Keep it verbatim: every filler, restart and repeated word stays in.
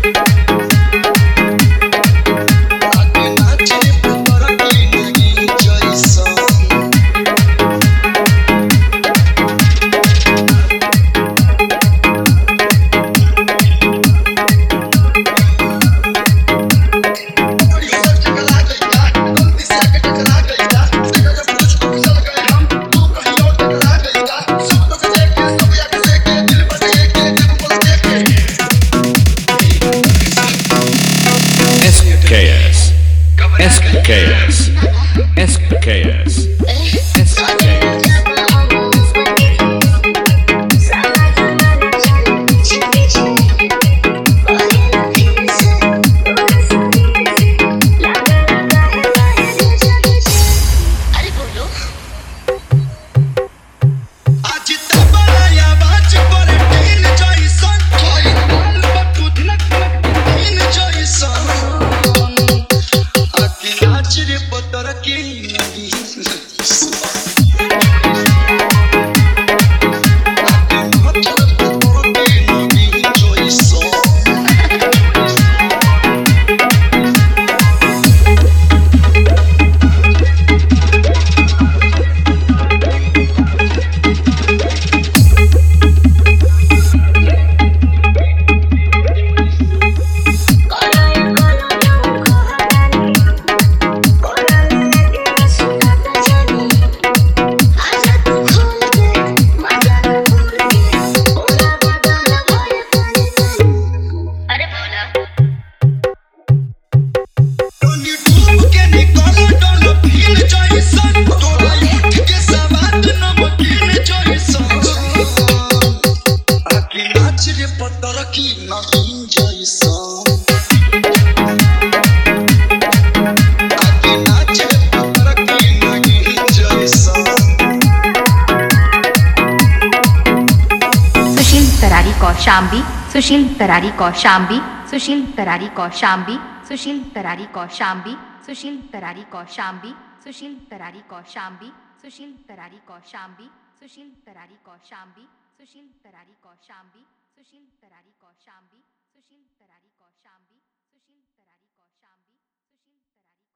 S K S S K S S K S Kaushambi Sushil Tarari Kaushambi Sushil Tarari Kaushambi Sushil Tarari Kaushambi Sushil Tarari Kaushambi Sushil Tarari Kaushambi Sushil Tarari Kaushambi Sushil Tarari Kaushambi Sushil Tarari Kaushambi Sushil Tarari Kaushambi Sushil Tarari Kaushambi Sushil Tarari Kaushambi Sushil Tarari